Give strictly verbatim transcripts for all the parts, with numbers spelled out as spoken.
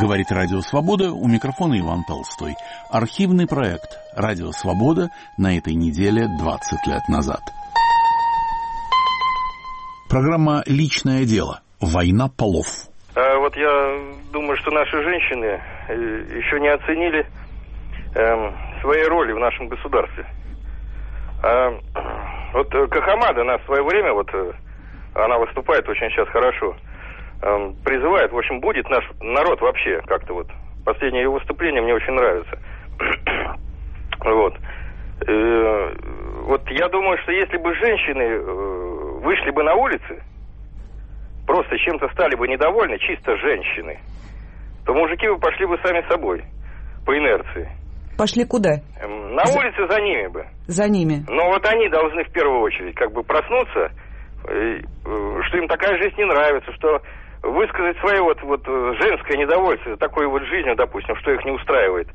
Говорит Радио Свобода, у микрофона Иван Толстой. Архивный проект Радио Свобода на этой неделе двадцать лет назад. Программа «Личное дело. Война полов». А вот я думаю, что наши женщины еще не оценили э, своей роли в нашем государстве. А, вот Кахамада, она в свое время, вот она выступает очень сейчас хорошо, э, призывает, в общем, будет наш народ вообще как-то вот. Последнее ее выступление мне очень нравится. Вот. Э, вот я думаю, что если бы женщины э, вышли бы на улицы, просто чем-то стали бы недовольны, чисто женщины, то мужики бы пошли бы сами собой, по инерции. Пошли куда? На улице за ними бы. За ними. Но вот они должны в первую очередь как бы проснуться, что им такая жизнь не нравится, что высказать свое вот, вот женское недовольство такой вот жизнью, допустим, что их не устраивает.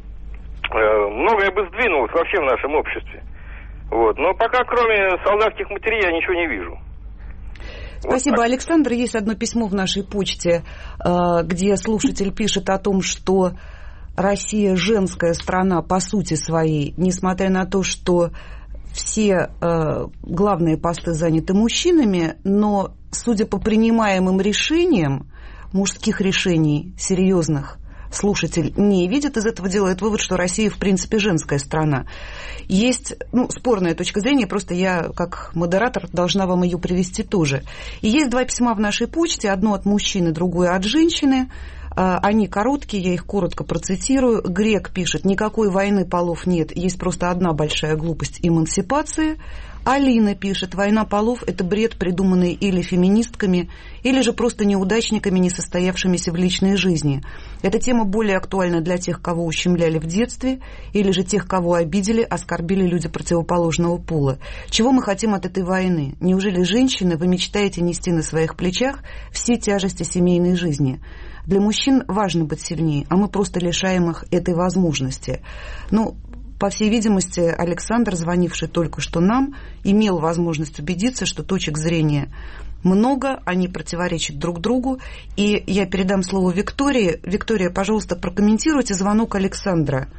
Многое бы сдвинулось вообще в нашем обществе. Вот. Но пока кроме солдатских матерей я ничего не вижу. Спасибо, вот Александр. Есть одно письмо в нашей почте, где слушатель пишет о том, что Россия женская страна по сути своей, несмотря на то, что все главные посты заняты мужчинами, но, судя по принимаемым решениям, мужских решений, серьезных, слушатель не видит, из этого делает вывод, что Россия, в принципе, женская страна. Есть, ну, спорная точка зрения, просто я, как модератор, должна вам ее привести тоже. И есть два письма в нашей почте, одно от мужчины, другое от женщины. Они короткие, я их коротко процитирую. Грек пишет: никакой войны полов нет, есть просто одна большая глупость — эмансипация. Алина пишет: война полов — это бред, придуманный или феминистками, или же просто неудачниками, не состоявшимися в личной жизни. Эта тема более актуальна для тех, кого ущемляли в детстве, или же тех, кого обидели, оскорбили люди противоположного пола. Чего мы хотим от этой войны? Неужели, женщины, вы мечтаете нести на своих плечах все тяжести семейной жизни? Для мужчин важно быть сильнее, а мы просто лишаем их этой возможности. Ну, по всей видимости, Александр, звонивший только что нам, имел возможность убедиться, что точек зрения много, они противоречат друг другу. И я передам слово Виктории. Виктория, пожалуйста, прокомментируйте звонок Александра.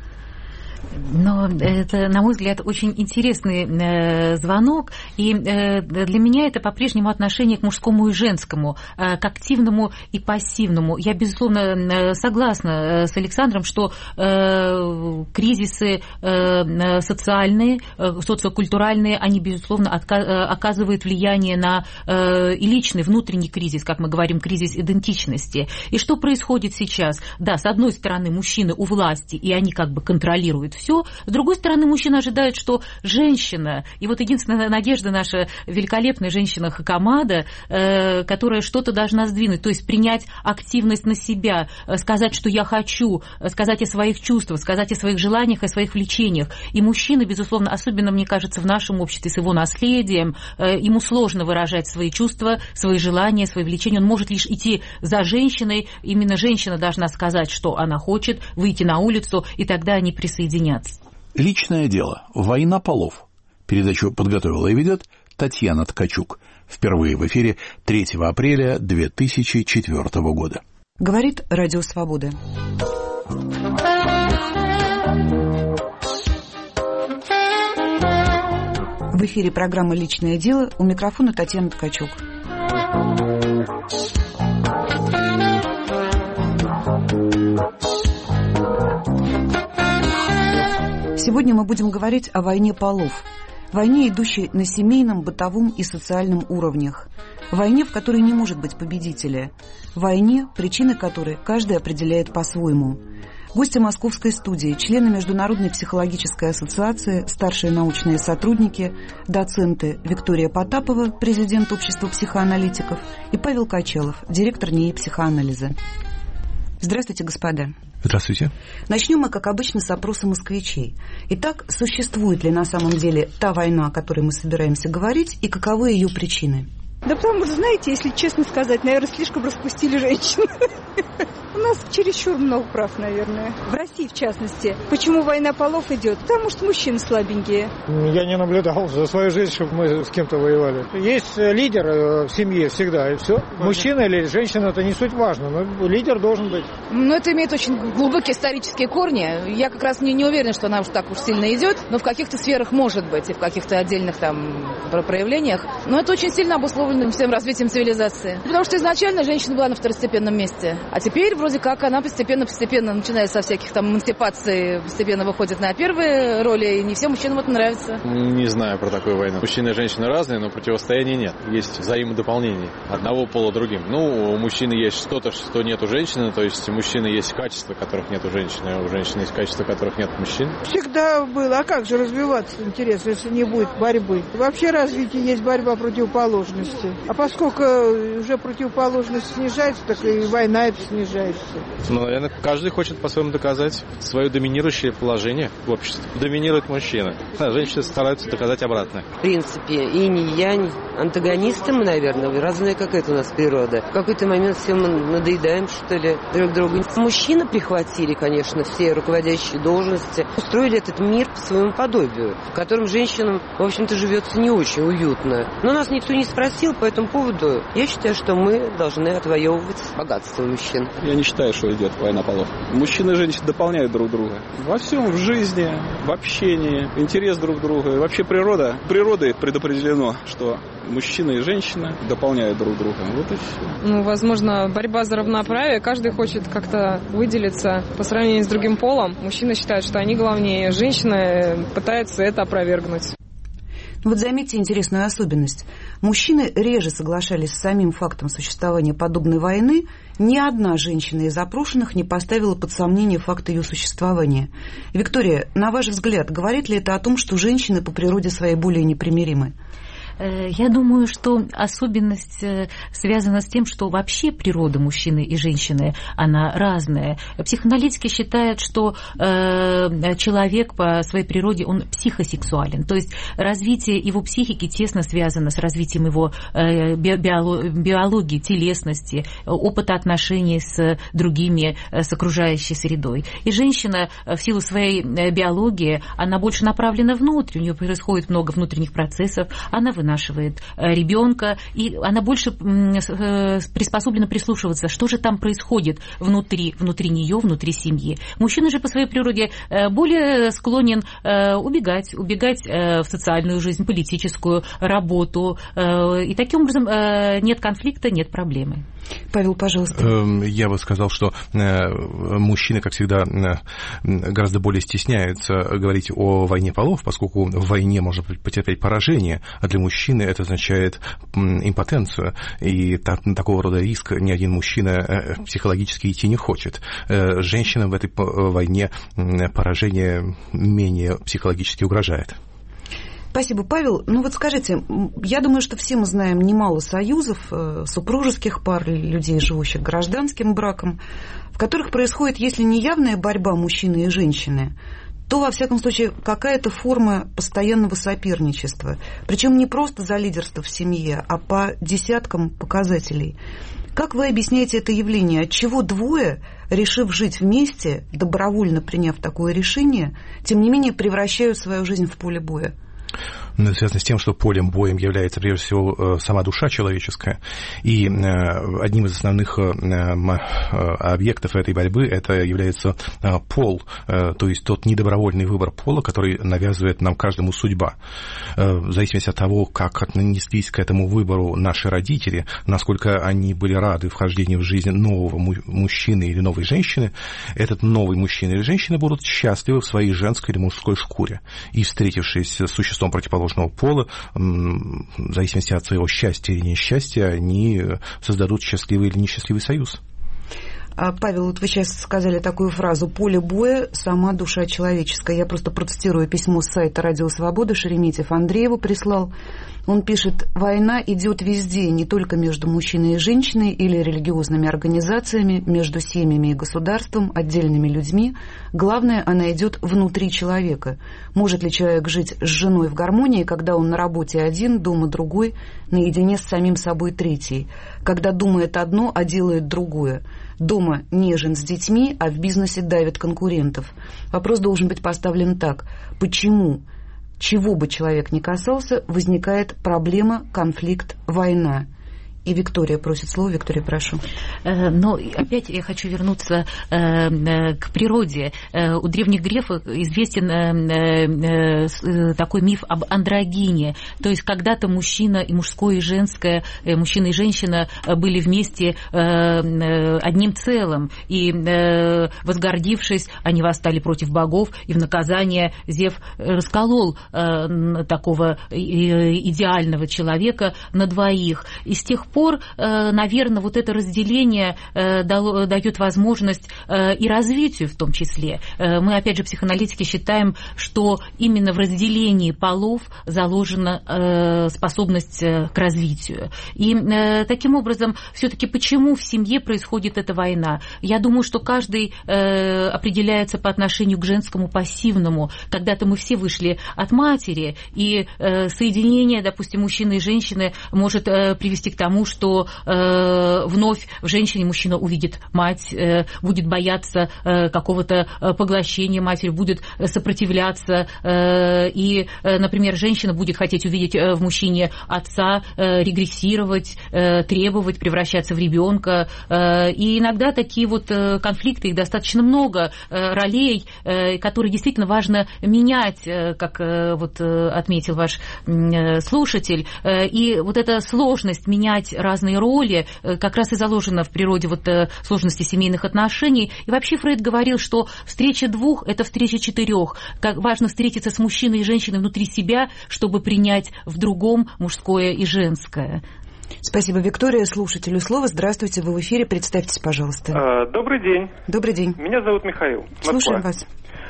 Но это, на мой взгляд, очень интересный э, звонок, и э, для меня это по-прежнему отношение к мужскому и женскому, э, к активному и пассивному. Я, безусловно, э, согласна с Александром, что э, кризисы э, социальные, э, социокультуральные, они, безусловно, отка- оказывают влияние на э, и личный, внутренний кризис, как мы говорим, кризис идентичности. И что происходит сейчас? Да, с одной стороны, мужчины у власти, и они как бы контролируют все. С другой стороны, мужчина ожидает, что женщина, и вот единственная надежда наша великолепная женщина Хакамада, э, которая что-то должна сдвинуть, то есть принять активность на себя, э, сказать, что я хочу, э, сказать о своих чувствах, сказать о своих желаниях, о своих влечениях. И мужчина, безусловно, особенно, мне кажется, в нашем обществе с его наследием, э, ему сложно выражать свои чувства, свои желания, свои влечения. Он может лишь идти за женщиной, именно женщина должна сказать, что она хочет, выйти на улицу, и тогда они присоединятся. Личное дело. Война полов. Передачу подготовила и ведет Татьяна Ткачук. Впервые в эфире третьего апреля две тысячи четвёртого года. Говорит Радио Свобода. В эфире программа «Личное дело». У микрофона Татьяна Ткачук. Сегодня мы будем говорить о войне полов. Войне, идущей на семейном, бытовом и социальном уровнях. Войне, в которой не может быть победителя. Войне, причины которой каждый определяет по-своему. Гости московской студии, члены Международной психологической ассоциации, старшие научные сотрудники, доценты Виктория Потапова, президент общества психоаналитиков, и Павел Качалов, директор НИИ психоанализа. Здравствуйте, господа. Здравствуйте. Начнем мы, как обычно, с опроса москвичей. Итак, существует ли на самом деле та война, о которой мы собираемся говорить, и каковы ее причины? Да потому что, знаете, если честно сказать, наверное, слишком распустили женщин. У нас чересчур много прав, наверное. В России, в частности. Почему война полов идет? Потому что мужчины слабенькие. Я не наблюдал за свою жизнь, чтобы мы с кем-то воевали. Есть лидер в семье всегда, и все. Мужчина или женщина, это не суть важно, но лидер должен быть. Ну, это имеет очень глубокие исторические корни. Я как раз не, не уверена, что она уж так уж сильно идет, но в каких-то сферах может быть, и в каких-то отдельных там проявлениях. Но это очень сильно обусловлено всем развитием цивилизации. Потому что изначально женщина была на второстепенном месте, а теперь вроде как она постепенно-постепенно, начиная со всяких там эмансипаций, постепенно выходит на первые роли, и не всем мужчинам это нравится. Не знаю про такую войну. Мужчины и женщины разные, но противостояния нет. Есть взаимодополнение одного пола другим. Ну, у мужчины есть что-то, что нет у женщины, то есть у мужчины есть качества, которых нет у женщины, а у женщины есть качества, которых нет у мужчин. Всегда было. А как же развиваться, интересно, если не будет борьбы? Вообще развитие есть борьба противоположности. А поскольку уже противоположность снижается, так и война это снижается. Ну, наверное, каждый хочет по-своему доказать свое доминирующее положение в обществе. Доминирует мужчина, а женщины стараются доказать обратное. В принципе, инь и янь, антагонисты мы, наверное, разная какая-то у нас природа. В какой-то момент все мы надоедаем, что ли, друг другу. Мужчины прихватили, конечно, все руководящие должности, устроили этот мир по своему подобию, в котором женщинам, в общем-то, живется не очень уютно. Но нас никто не спросил по этому поводу. Я считаю, что мы должны отвоевывать богатство мужчин. Я не считаю, что идет война полов. Мужчины и женщины дополняют друг друга. Во всем, в жизни, в общении, интерес друг друга. И вообще природа, природой предопределено, что мужчина и женщина дополняют друг друга. Вот и все. Ну, возможно, борьба за равноправие. Каждый хочет как-то выделиться по сравнению с другим полом. Мужчины считают, что они главнее. Женщина пытается это опровергнуть. Вот заметьте интересную особенность. Мужчины реже соглашались с самим фактом существования подобной войны. Ни одна женщина из опрошенных не поставила под сомнение факт ее существования. Виктория, на ваш взгляд, говорит ли это о том, что женщины по природе своей более непримиримы? Я думаю, что особенность связана с тем, что вообще природа мужчины и женщины, она разная. Психоаналитики считают, что человек по своей природе, он психосексуален. То есть развитие его психики тесно связано с развитием его биологии, телесности, опыта отношений с другими, с окружающей средой. И женщина в силу своей биологии, она больше направлена внутрь, у нее происходит много внутренних процессов, она вынашивает ребенка, и она больше приспособлена прислушиваться, что же там происходит внутри, внутри нее, внутри семьи. Мужчина же по своей природе более склонен убегать, убегать в социальную жизнь, политическую работу, и таким образом нет конфликта, нет проблемы. Павел, пожалуйста. Я бы сказал, что мужчины, как всегда, гораздо более стесняются говорить о войне полов, поскольку в войне можно потерпеть поражение, а для мужчины это означает импотенцию, и так, такого рода риск ни один мужчина психологически идти не хочет. Женщинам в этой войне поражение менее психологически угрожает. Спасибо, Павел. Ну вот скажите, я думаю, что все мы знаем немало союзов, супружеских пар, людей, живущих гражданским браком, в которых происходит, если не явная борьба мужчины и женщины, то, во всяком случае, какая-то форма постоянного соперничества. Причем не просто за лидерство в семье, а по десяткам показателей. Как вы объясняете это явление? Отчего двое, решив жить вместе, добровольно приняв такое решение, тем не менее превращают свою жизнь в поле боя? Но это связано с тем, что полем боем является прежде всего сама душа человеческая. И одним из основных объектов этой борьбы это является пол, то есть тот недобровольный выбор пола, который навязывает нам каждому судьба. В зависимости от того, как отнеслись к этому выбору наши родители, насколько они были рады вхождению в жизнь нового мужчины или новой женщины, этот новый мужчина или женщина будут счастливы в своей женской или мужской шкуре. И, встретившись с существом противоположного пола, в зависимости от своего счастья или несчастья, они создадут счастливый или несчастливый союз. Павел, вот вы сейчас сказали такую фразу: «Поле боя – сама душа человеческая». Я просто процитирую письмо с сайта «Радио Свобода». Шереметьев Андрееву прислал. Он пишет: «Война идет везде, не только между мужчиной и женщиной или религиозными организациями, между семьями и государством, отдельными людьми. Главное, она идет внутри человека. Может ли человек жить с женой в гармонии, когда он на работе один, дома другой, наедине с самим собой третий? Когда думает одно, а делает другое? Дома нежен с детьми, а в бизнесе давит конкурентов?» Вопрос должен быть поставлен так: почему, чего бы человек ни касался, возникает проблема, конфликт, война? И Виктория просит слово. Виктория, прошу. Но опять я хочу вернуться к природе. У древних греков известен такой миф об андрогине. То есть когда-то мужчина и мужское, и женское, мужчина и женщина были вместе одним целым. И, возгордившись, они восстали против богов, и в наказание Зев расколол такого идеального человека на двоих. И с тех пор, наверное, вот это разделение дает возможность и развитию в том числе. Мы, опять же, психоаналитики считаем, что именно в разделении полов заложена способность к развитию. И таким образом, все-таки почему в семье происходит эта война? Я думаю, что каждый определяется по отношению к женскому пассивному. Когда-то мы все вышли от матери, и соединение, допустим, мужчины и женщины может привести к тому, что э, вновь в женщине мужчина увидит мать, э, будет бояться э, какого-то поглощения матери, будет сопротивляться, э, и, э, например, женщина будет хотеть увидеть э, в мужчине отца, э, регрессировать, э, требовать, превращаться в ребенка. Э, и иногда такие вот э, конфликты, их достаточно много, э, ролей, э, которые действительно важно менять, э, как э, вот э, отметил ваш э, слушатель. Э, и вот эта сложность менять разные роли как раз и заложена в природе вот сложности семейных отношений. И вообще Фрейд говорил, что встреча двух – это встреча четырех. Как важно встретиться с мужчиной и женщиной внутри себя, чтобы принять в другом мужское и женское. Спасибо, Виктория. Слушателю слово. Здравствуйте, вы в эфире. Представьтесь, пожалуйста. Добрый день. Добрый день. Меня зовут Михаил. Москва. Слушаем вас.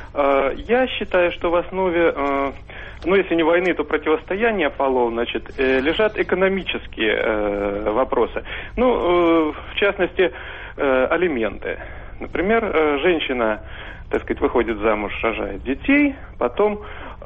Я считаю, что в основе, ну, если не войны, то противостояния полов, значит, лежат экономические вопросы. Ну, в частности, алименты. Например, женщина, так сказать, выходит замуж, рожает детей, потом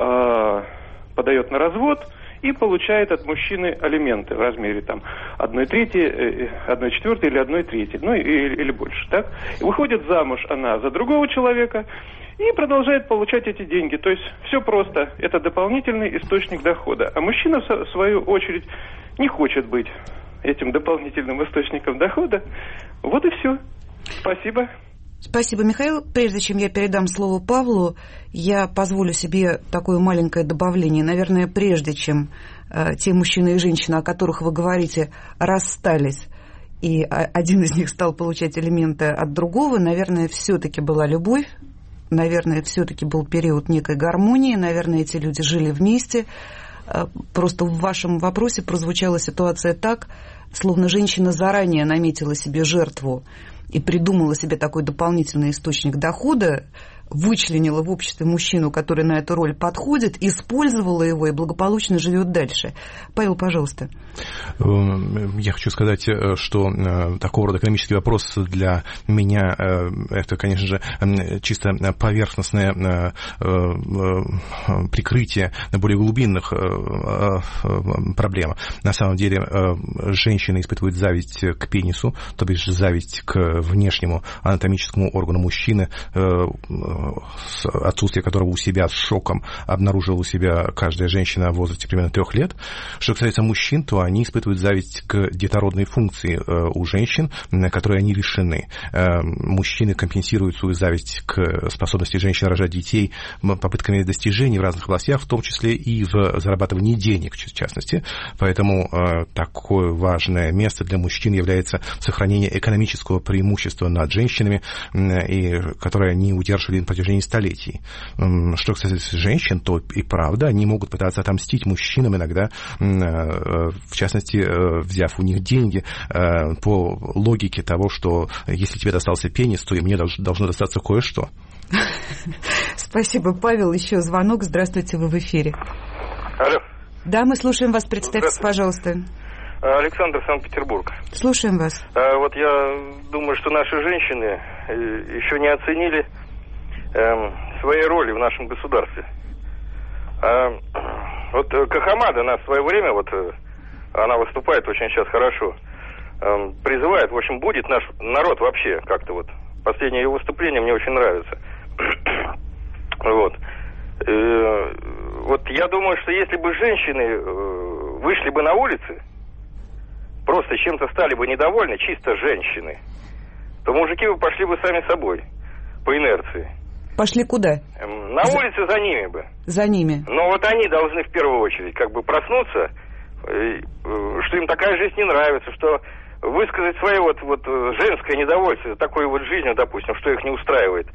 подает на развод и получает от мужчины алименты в размере там одной трети, одной четвертой или одной трети, ну или, или больше, так? И выходит замуж она за другого человека и продолжает получать эти деньги. То есть все просто. Это дополнительный источник дохода. А мужчина, в свою очередь, не хочет быть этим дополнительным источником дохода. Вот и все. Спасибо. Спасибо, Михаил. Прежде чем я передам слово Павлу, я позволю себе такое маленькое добавление. Наверное, прежде чем э, те мужчины и женщины, о которых вы говорите, расстались, и один из них стал получать элементы от другого, наверное, все-таки была любовь. Наверное, все-таки был период некой гармонии, наверное, эти люди жили вместе. Просто в вашем вопросе прозвучала ситуация так, словно женщина заранее наметила себе жертву и придумала себе такой дополнительный источник дохода, вычленила в обществе мужчину, который на эту роль подходит, использовала его и благополучно живет дальше. Павел, пожалуйста. Я хочу сказать, что такого рода экономический вопрос для меня это, конечно же, чисто поверхностное прикрытие более глубинных проблем. На самом деле женщины испытывают зависть к пенису, то бишь зависть к внешнему анатомическому органу мужчины, отсутствие которого у себя с шоком обнаружила у себя каждая женщина в возрасте примерно трех лет. Что касается мужчин, то они испытывают зависть к детородной функции у женщин, которой они лишены. Мужчины компенсируют свою зависть к способности женщин рожать детей попытками достижений в разных областях, в том числе и в зарабатывании денег, в частности. Поэтому такое важное место для мужчин является сохранение экономического преимущества над женщинами, и которое они удерживали на протяжении столетий. Что касается женщин, то и правда, они могут пытаться отомстить мужчинам иногда, в частности, взяв у них деньги по логике того, что если тебе достался пенис, то и мне должно достаться кое-что. Спасибо, Павел. Еще звонок. Здравствуйте, вы в эфире. Алло. Да, мы слушаем вас. Представьтесь, пожалуйста. Александр, Санкт-Петербург. Слушаем вас. А, вот я думаю, что наши женщины еще не оценили э, своей роли в нашем государстве. А, вот Кахамада нас в свое время, вот она выступает очень сейчас хорошо, э, призывает, в общем, будет наш народ вообще как-то вот. Последнее ее выступление мне очень нравится. Вот. Э, вот я думаю, что если бы женщины вышли бы на улицы, просто чем-то стали бы недовольны, чисто женщины, то мужики бы пошли бы сами собой, по инерции. Пошли куда? На за... улице за ними бы. За ними. Но вот они должны в первую очередь как бы проснуться, что им такая жизнь не нравится, что высказать свое вот, вот женское недовольство такой вот жизнью, допустим, что их не устраивает.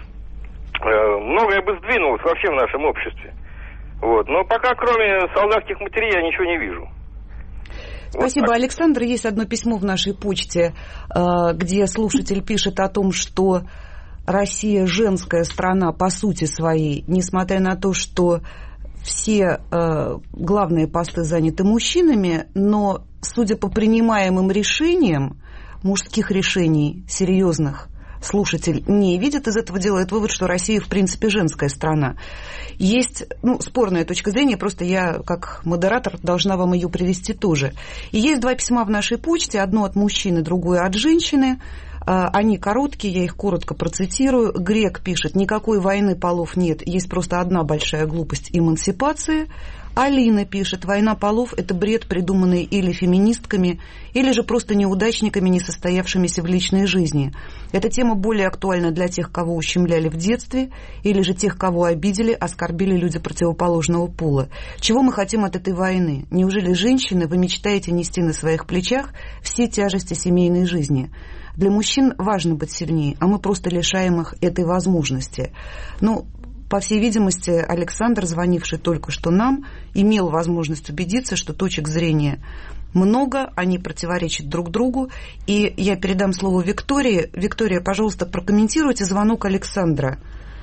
Многое бы сдвинулось вообще в нашем обществе. Вот. Но пока кроме солдатских матерей я ничего не вижу. Спасибо, вот. Александр. Есть одно письмо в нашей почте, где слушатель пишет о том, что Россия женская страна по сути своей, несмотря на то, что все главные посты заняты мужчинами, но, судя по принимаемым решениям, мужских решений, серьезных, слушатель не видит, из этого делает вывод, что Россия, в принципе, женская страна. Есть, ну, спорная точка зрения, просто я, как модератор, должна вам ее привести тоже. И есть два письма в нашей почте, одно от мужчины, другое от женщины. Они короткие, я их коротко процитирую. Грек пишет: никакой войны полов нет, есть просто одна большая глупость — эмансипация. Алина пишет: война полов – это бред, придуманный или феминистками, или же просто неудачниками, не состоявшимися в личной жизни. Эта тема более актуальна для тех, кого ущемляли в детстве, или же тех, кого обидели, оскорбили люди противоположного пола. Чего мы хотим от этой войны? Неужели, женщины, вы мечтаете нести на своих плечах все тяжести семейной жизни? Для мужчин важно быть сильнее, а мы просто лишаем их этой возможности. Ну, по всей видимости, Александр, звонивший только что нам, имел возможность убедиться, что точек зрения много, они противоречат друг другу. И я передам слово Виктории. Виктория, пожалуйста, прокомментируйте звонок Александра.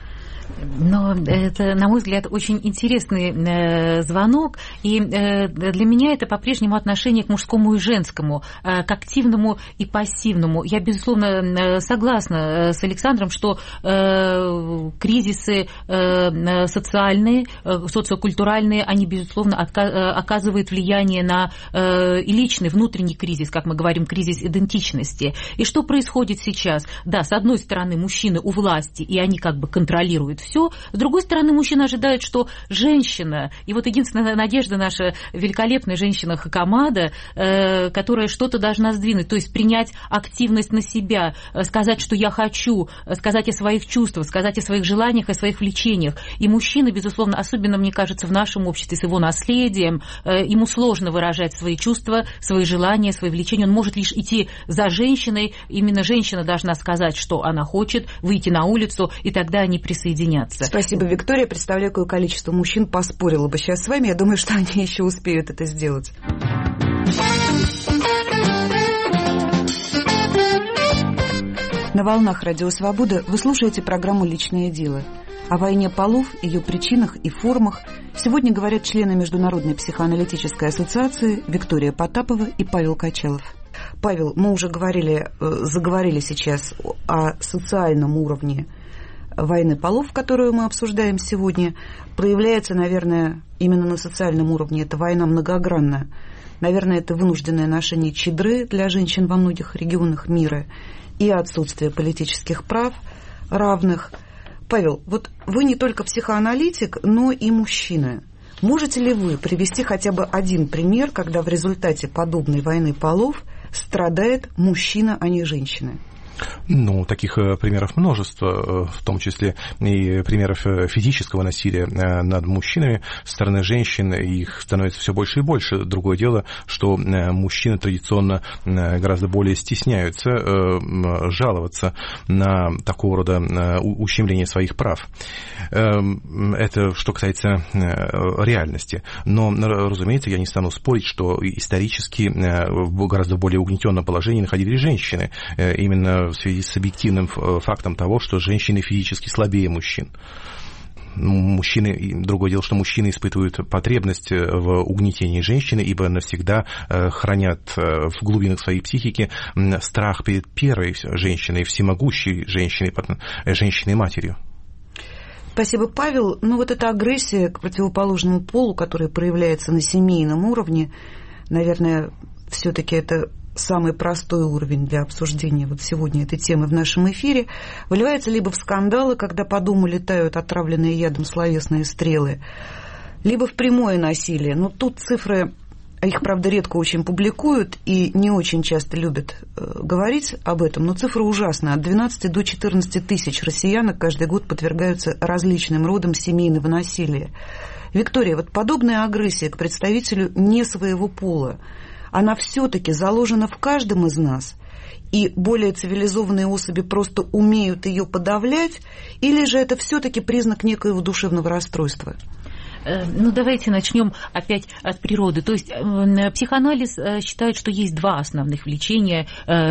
Но это, на мой взгляд, очень интересный э, звонок, и э, для меня это по-прежнему отношение к мужскому и женскому, э, к активному и пассивному. Я, безусловно, согласна с Александром, что э, кризисы э, социальные, э, социокультуральные, они, безусловно, отка- оказывают влияние на э, и личный внутренний кризис, как мы говорим, кризис идентичности. И что происходит сейчас? Да, с одной стороны, мужчины у власти, и они как бы контролируют все. С другой стороны, мужчина ожидает, что женщина, и вот единственная надежда наша великолепная женщина Хакамада, э, которая что-то должна сдвинуть, то есть принять активность на себя, э, сказать, что я хочу, э, сказать о своих чувствах, сказать о своих желаниях, о своих влечениях. И мужчина, безусловно, особенно, мне кажется, в нашем обществе с его наследием, э, ему сложно выражать свои чувства, свои желания, свои влечения. Он может лишь идти за женщиной. Именно женщина должна сказать, что она хочет, выйти на улицу, и тогда они присоединятся. Спасибо, Виктория. Представляю, какое количество мужчин поспорило бы сейчас с вами. Я думаю, что они еще успеют это сделать. На волнах Радио Свобода вы слушаете программу «Личное дело». О войне полов, ее причинах и формах сегодня говорят члены Международной психоаналитической ассоциации Виктория Потапова и Павел Качалов. Павел, мы уже говорили, заговорили сейчас о социальном уровне войны полов, которую мы обсуждаем сегодня. Проявляется, наверное, именно на социальном уровне. Эта война многогранна. Наверное, это вынужденное ношение чадры для женщин во многих регионах мира и отсутствие политических прав равных. Павел, вот вы не только психоаналитик, но и мужчина. Можете ли вы привести хотя бы один пример, когда в результате подобной войны полов страдает мужчина, а не женщина? Ну, таких примеров множество, в том числе и примеров физического насилия над мужчинами со стороны женщин. Их становится все больше и больше. Другое дело, что мужчины традиционно гораздо более стесняются жаловаться на такого рода ущемление своих прав. Это что касается реальности. Но, разумеется, я не стану спорить, что исторически в гораздо более угнетенном положении находились женщины. Именно в связи с объективным фактом того, что женщины физически слабее мужчин. Мужчины, другое дело, что мужчины испытывают потребность в угнетении женщины, ибо навсегда хранят в глубинах своей психики страх перед первой женщиной, всемогущей женщиной, женщиной-матерью. Спасибо, Павел. Ну вот эта агрессия к противоположному полу, которая проявляется на семейном уровне, наверное, все-таки это самый простой уровень для обсуждения вот сегодня этой темы в нашем эфире, выливается либо в скандалы, когда по дому летают отравленные ядом словесные стрелы, либо в прямое насилие. Но тут цифры, их, правда, редко очень публикуют и не очень часто любят э, говорить об этом, но цифры ужасные. От двенадцати до четырнадцати тысяч россиянок каждый год подвергаются различным родам семейного насилия. Виктория, вот подобная агрессия к представителю не своего пола, она все-таки заложена в каждом из нас, и более цивилизованные особи просто умеют ее подавлять, или же это все-таки признак некоего душевного расстройства? Ну, давайте начнем опять от природы. То есть психоанализ считает, что есть два основных влечения.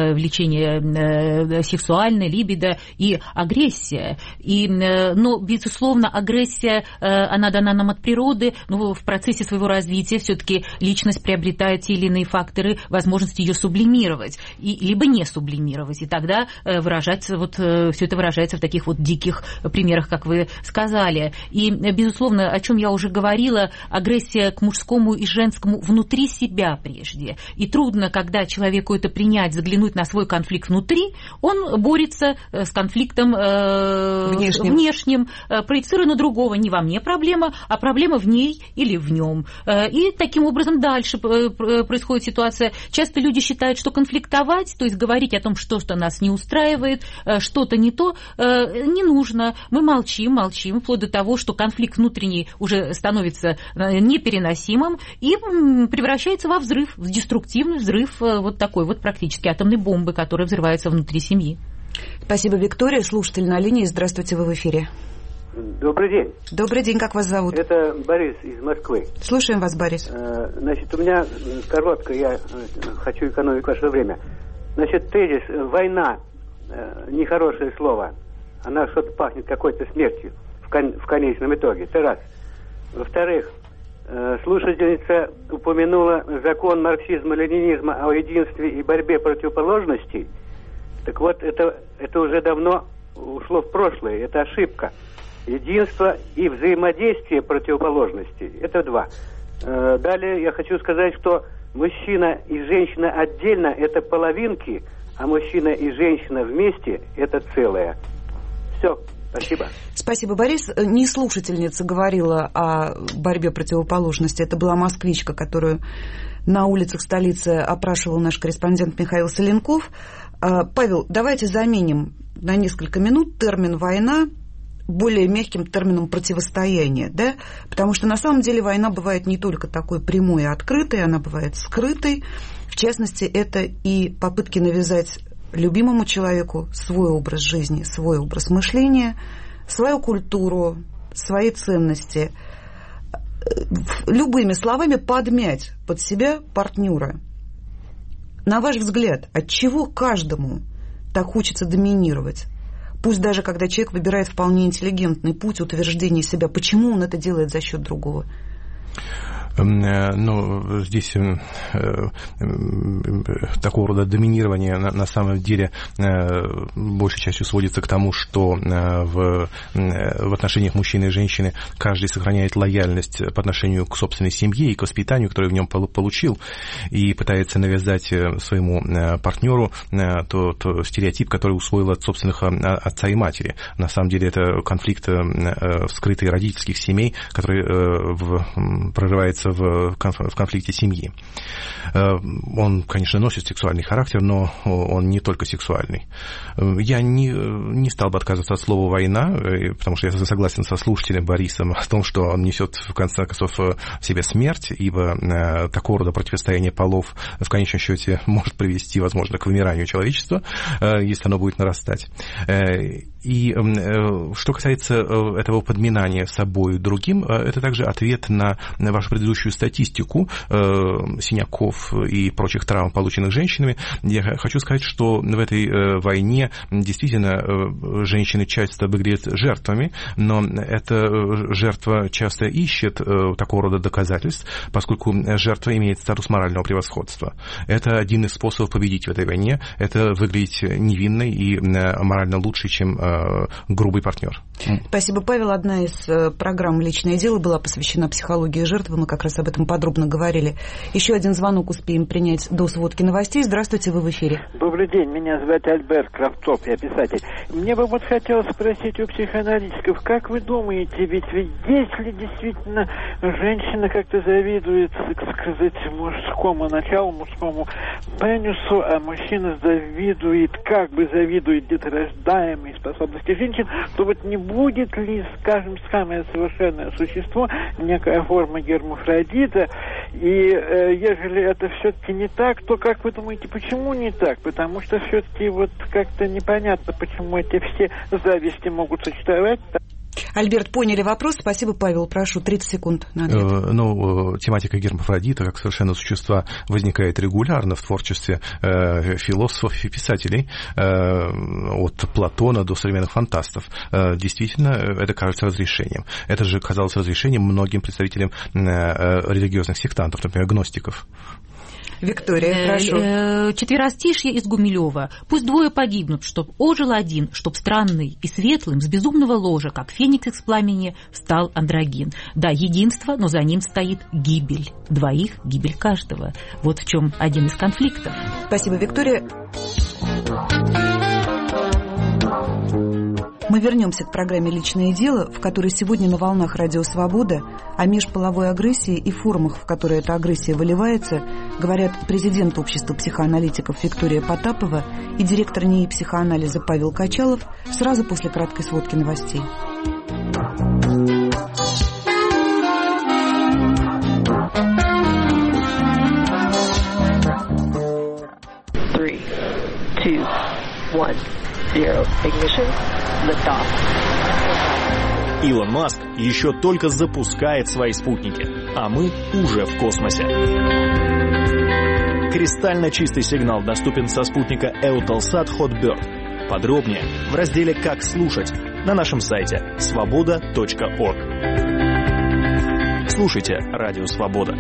Влечение сексуальное, либидо и агрессия. И, но, безусловно, агрессия, она дана нам от природы, но в процессе своего развития все-таки личность приобретает те или иные факторы, возможность ее сублимировать, и, либо не сублимировать. И тогда выражается, вот, все это выражается в таких вот диких примерах, как вы сказали. И, безусловно, о чем я уже уже говорила, агрессия к мужскому и женскому внутри себя прежде. И трудно, когда человеку это принять, заглянуть на свой конфликт внутри, он борется с конфликтом э, внешним, внешним э, проецируя на другого. Не во мне проблема, а проблема в ней или в нем. Э, и таким образом дальше происходит ситуация. Часто люди считают, что конфликтовать, то есть говорить о том, что, что нас не устраивает, э, что-то не то, э, не нужно. Мы молчим, молчим, вплоть до того, что конфликт внутренний уже становится непереносимым и превращается во взрыв, в деструктивный взрыв вот такой вот практически атомной бомбы, которая взрывается внутри семьи. Спасибо, Виктория. Слушатель на линии. Здравствуйте, вы в эфире. Добрый день. Добрый день, как вас зовут? Это Борис из Москвы. Слушаем вас, Борис. Значит, у меня коротко, я хочу экономить ваше время. Значит, тезис «война» нехорошее слово. Она что-то пахнет какой-то смертью в, кон- в конечном итоге. Это раз. Во-вторых, слушательница упомянула закон марксизма-ленинизма о единстве и борьбе противоположностей. Так вот, это, это уже давно ушло в прошлое, это ошибка. Единство и взаимодействие противоположностей – это два. Далее я хочу сказать, что мужчина и женщина отдельно – это половинки, а мужчина и женщина вместе – это целое. Все. Спасибо. Спасибо, Борис. Не слушательница говорила о борьбе противоположностей. Это была москвичка, которую на улицах столицы опрашивал наш корреспондент Михаил Соленков. Павел, давайте заменим на несколько минут термин «война» более мягким термином «противостояние», да? Потому что на самом деле война бывает не только такой прямой и открытой, она бывает скрытой. В частности, это и попытки навязать любимому человеку свой образ жизни, свой образ мышления, свою культуру, свои ценности. Любыми словами подмять под себя партнера. На ваш взгляд, от чего каждому так хочется доминировать? Пусть даже когда человек выбирает вполне интеллигентный путь утверждения себя, почему он это делает за счет другого? Ну, здесь э, э, такого рода доминирование на, на самом деле э, большей частью сводится к тому, что э, в, э, в отношениях мужчины и женщины каждый сохраняет лояльность по отношению к собственной семье и к воспитанию, которое в нем получил, и пытается навязать своему э, партнеру э, тот стереотип, который усвоил от собственных э, отца и матери. На самом деле это конфликт э, вскрытый родительских семей, который э, в, прорывается находится в конфликте семьи. Он, конечно, носит сексуальный характер, но он не только сексуальный. Я не, не стал бы отказываться от слова «война», потому что я согласен со слушателем Борисом о том, что он несет, в конце концов, в себе смерть, ибо такого рода противостояние полов в конечном счете может привести, возможно, к вымиранию человечества, если оно будет нарастать. И что касается этого подминания собой другим, это также ответ на вашу предыдущую статистику синяков и прочих травм, полученных женщинами. Я хочу сказать, что в этой войне действительно женщины часто выглядят жертвами, но эта жертва часто ищет такого рода доказательств, поскольку жертва имеет статус морального превосходства. Это один из способов победить в этой войне, это выглядеть невинной и морально лучше, чем грубый партнер. Спасибо, Павел. Одна из программ «Личное дело» была посвящена психологии жертвы. Мы как раз об этом подробно говорили. Еще один звонок успеем принять до сводки новостей. Здравствуйте, вы в эфире. Добрый день, меня зовут Альберт Кравцов, я писатель. Мне бы вот хотелось спросить у психоаналитиков, как вы думаете, ведь, ведь если действительно женщина как-то завидует, так сказать, мужскому началу, мужскому пенису, а мужчина завидует, как бы завидует деторождаемой способности женщин, то вот не будет ли, скажем, самое совершенное существо, некая форма гермафродита, и э, ежели это все-таки не так, то как вы думаете, почему не так? Потому что все-таки вот как-то непонятно, почему эти все зависти могут существовать. Альберт, поняли вопрос. Спасибо, Павел. Прошу, тридцать секунд на ответ. Э, ну, тематика гермафродита как совершенно существа возникает регулярно в творчестве э, философов и писателей, э, от Платона до современных фантастов. Э, действительно, это кажется разрешением. Это же казалось разрешением многим представителям э, религиозных сектантов, например, гностиков. Виктория, прошу. Четверостишье из Гумилева. Пусть двое погибнут, чтоб ожил один, чтоб странный и светлым с безумного ложа, как феникс из пламени, встал андрогин. Да, единство, но за ним стоит гибель. Двоих — гибель каждого. Вот в чем один из конфликтов. Спасибо, Виктория. Мы вернемся к программе «Личное дело», в которой сегодня на волнах Радио Свобода о межполовой агрессии и формах, в которые эта агрессия выливается, говорят президент общества психоаналитиков Виктория Потапова и директор НИИ психоанализа Павел Качалов сразу после краткой сводки новостей. Three, two, one. Zero. Ignition. Liftoff. Илон Маск еще только запускает свои спутники, а мы уже в космосе. Кристально чистый сигнал доступен со спутника Eutelsat Hotbird. Подробнее в разделе «Как слушать» на нашем сайте свобода точка орг. Слушайте Радио Свобода.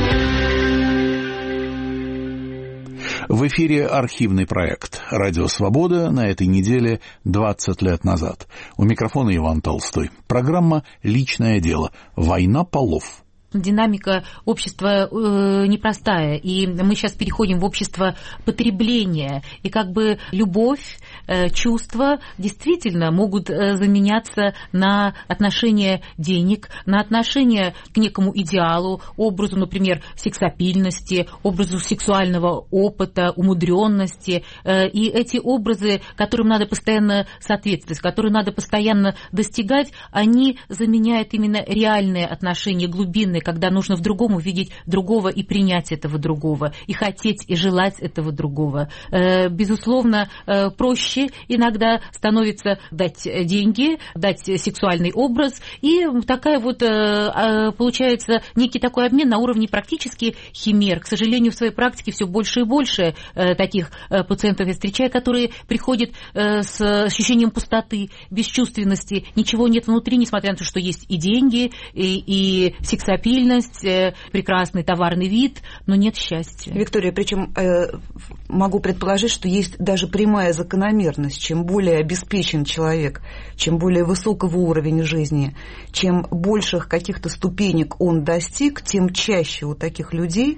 В эфире архивный проект «Радио Свобода» на этой неделе двадцать лет назад. У микрофона Иван Толстой. Программа «Личное дело. Война полов». Динамика общества э, непростая, и мы сейчас переходим в общество потребления, и как бы любовь, э, чувства действительно могут э, заменяться на отношение денег, на отношение к некому идеалу, образу, например, сексапильности, образу сексуального опыта, умудренности, э, и эти образы, которым надо постоянно соответствовать, которые надо постоянно достигать, они заменяют именно реальные отношения, глубинные, когда нужно в другом увидеть другого и принять этого другого, и хотеть, и желать этого другого. Безусловно, проще иногда становится дать деньги, дать сексуальный образ, и такая вот получается некий такой обмен на уровне практически химер. К сожалению, в своей практике все больше и больше таких пациентов я встречаю, которые приходят с ощущением пустоты, бесчувственности, ничего нет внутри, несмотря на то, что есть и деньги, и, и сексапильность, прекрасный товарный вид, но нет счастья. Виктория, причем э, могу предположить, что есть даже прямая закономерность. Чем более обеспечен человек, чем более высокого уровня жизни, чем больших каких-то ступенек он достиг, тем чаще у таких людей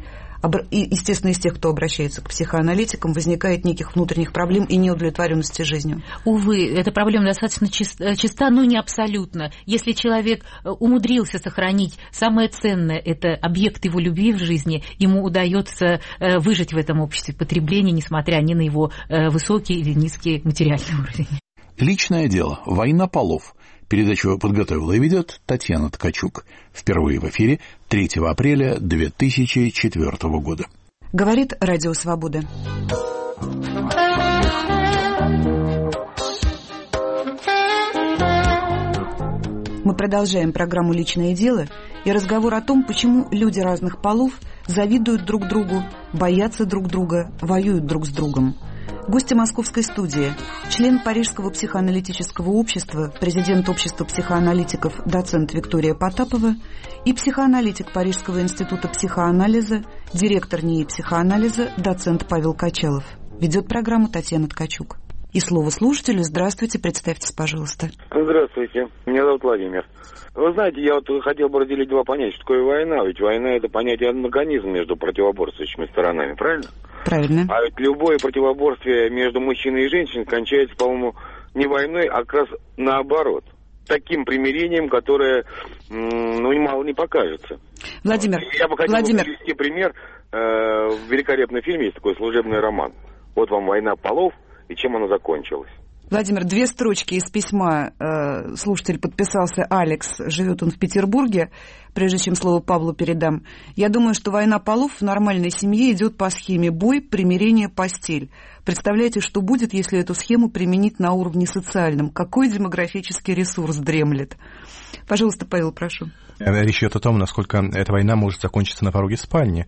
и, естественно, из тех, кто обращается к психоаналитикам, возникает неких внутренних проблем и неудовлетворенности жизнью. Увы, эта проблема достаточно чиста, но не абсолютно. Если человек умудрился сохранить самое ценное, это объект его любви в жизни, ему удается выжить в этом обществе потребления, несмотря ни на его высокий или низкий материальный уровень. Личное дело. Война полов. Передачу подготовила и ведет Татьяна Ткачук. Впервые в эфире третьего апреля две тысячи четвёртого года. Говорит Радио Свобода. Мы продолжаем программу «Личное дело» и разговор о том, почему люди разных полов завидуют друг другу, боятся друг друга, воюют друг с другом. Гости московской студии, член Парижского психоаналитического общества, президент общества психоаналитиков, доцент Виктория Потапова и психоаналитик Парижского института психоанализа, директор НИИ психоанализа, доцент Павел Качалов. Ведет программу Татьяна Ткачук. И слово слушателю. Здравствуйте, представьтесь, пожалуйста. Здравствуйте, меня зовут Владимир. Вы знаете, я вот хотел бы разделить два понятия. Что такое война? Ведь война – это понятие антагонизма между противоборствующими сторонами, правильно? Правильно. А ведь любое противоборствие между мужчиной и женщиной кончается, по-моему, не войной, а как раз наоборот. Таким примирением, которое, ну, мало не покажется. Владимир, я бы хотел Владимир. привести пример. В великолепном фильме есть такой служебный роман. Вот вам «Война полов» и чем она закончилась. Владимир, две строчки из письма. Э, слушатель подписался Алекс, живет он в Петербурге. Прежде чем слово Павлу передам. Я думаю, что война полов в нормальной семье идет по схеме бой, примирение, постель. Представляете, что будет, если эту схему применить на уровне социальном? Какой демографический ресурс дремлет? Пожалуйста, Павел, прошу. Речь идет о том, насколько эта война может закончиться на пороге спальни.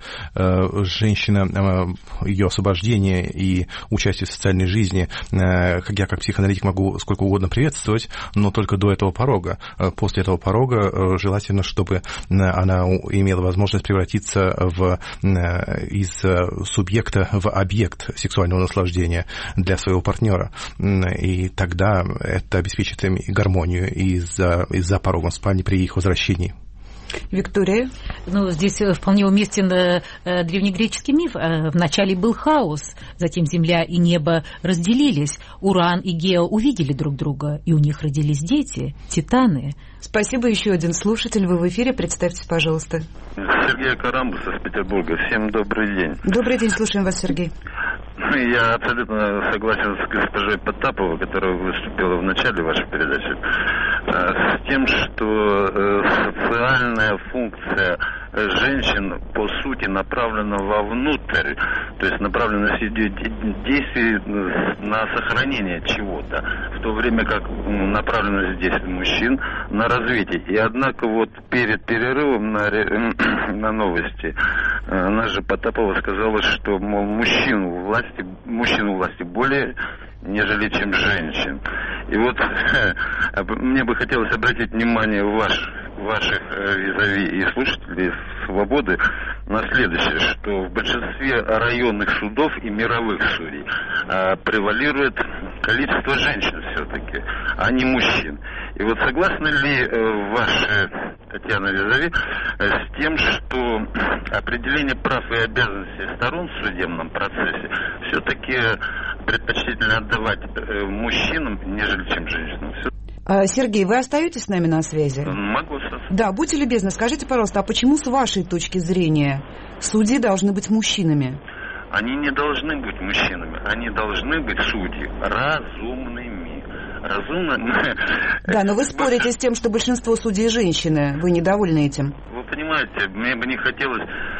Женщина, ее освобождение и участие в социальной жизни, я как психоаналитик могу сколько угодно приветствовать, но только до этого порога. После этого порога желательно, чтобы она имела возможность превратиться в, из субъекта в объект сексуального наслаждения для своего партнера. И тогда это обеспечит им гармонию и за, и за порогом спальни при их возвращении. Виктория? Ну, здесь вполне уместен э, древнегреческий миф. Э, вначале был хаос, затем земля и небо разделились. Уран и Гео увидели друг друга, и у них родились дети, титаны. Спасибо. Еще один слушатель. Вы в эфире. Представьтесь, пожалуйста. Сергей Карамбус из Петербурга. Всем добрый день. Добрый день. Слушаем вас, Сергей. Я абсолютно согласен с госпожой Потаповой, которая выступила в начале вашей передачи, с тем, что социальная функция женщин по сути направлена вовнутрь, то есть направленность действий на сохранение чего-то, в то время как направленность действий мужчин на развитие. И однако вот перед перерывом на, на новости наша Потапова сказала, что, мол, мужчин у власти, мужчин у власти более, нежели чем женщин. И вот мне бы хотелось обратить внимание ваш, ваших визави и слушателей «Свободы» на следующее, что в большинстве районных судов и мировых судей а, превалирует количество женщин все-таки, а не мужчин. И вот согласны ли э, ваши, Татьяна Визави, э, с тем, что определение прав и обязанностей сторон в судебном процессе все-таки предпочтительно отдавать э, мужчинам, нежели чем женщинам? Сергей, вы остаетесь с нами на связи? Могу. Да, будьте любезны, скажите, пожалуйста, а почему с вашей точки зрения судьи должны быть мужчинами? Они не должны быть мужчинами, они должны быть судьи разумными. Разумно? Да, но вы спорите с тем, что большинство судей женщины. Вы недовольны этим? Вы понимаете, мне бы не хотелось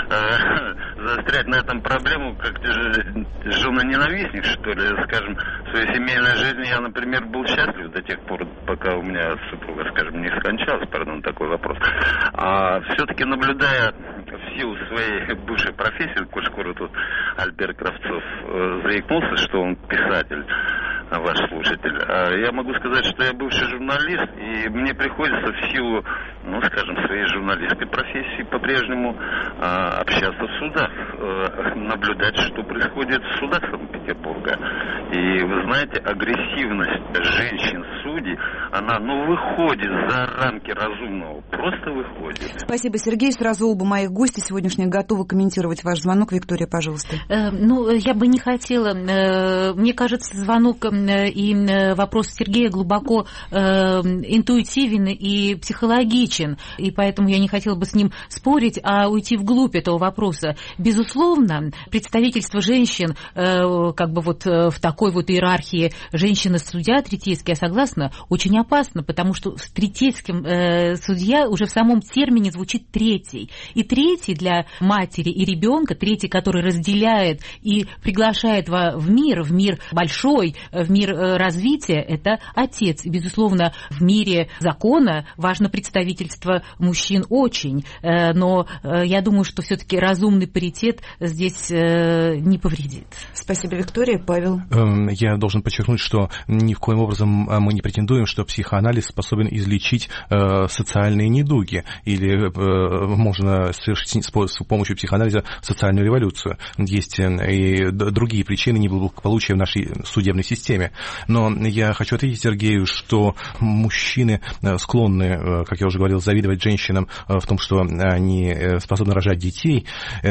э, заострять на этом проблему, как жена-ненавистник, что ли, скажем, в своей семейной жизни я, например, был счастлив до тех пор, пока у меня супруга, скажем, не скончалась, пардон, такой вопрос. А все-таки, наблюдая в силу своей бывшей профессии, коль скоро тут Альберт Кравцов э, заикнулся, что он писатель, ваш слушатель, я могу сказать, что я бывший журналист, и мне приходится в силу, ну, скажем, своей журналистской профессии по-прежнему а, общаться в судах, а, наблюдать, что происходит в судах Санкт-Петербурга. Санкт-Петербурга. И вы знаете, агрессивность женщин-судей, она, ну, выходит за рамки разумного, просто выходит. Спасибо, Сергей. Сразу оба моих гостя сегодняшних готовы комментировать ваш звонок. Виктория, пожалуйста. Э, ну, я бы не хотела. Э, мне кажется, звонок э, и вопрос Сергея глубоко э, интуитивен и психологичен, и поэтому я не хотела бы с ним спорить, а уйти вглубь этого вопроса. Безусловно, представительство женщин э, как бы вот в такой вот иерархии женщина-судья третейский, я согласна, очень опасно, потому что с третейским э, судья уже в самом термине звучит третий. И третий для матери и ребенка, третий, который разделяет и приглашает во, в мир, в мир большой, в мир э, развития, это отец. И, безусловно, в мире закона важно представительство мужчин очень, э, но э, я думаю, что все-таки разумный паритет здесь э, не повредит. Спасибо, Виктория. Павел? Я должен подчеркнуть, что ни в коем образом мы не претендуем, что психоанализ способен излечить э, социальные недуги, или э, можно совершить с помощью психоанализа социальную революцию. Есть и другие причины неблагополучия в нашей судебной системе. Но я хочу ответить Сергею, что мужчины склонны, как я уже говорил, завидовать женщинам в том, что они способны рожать детей.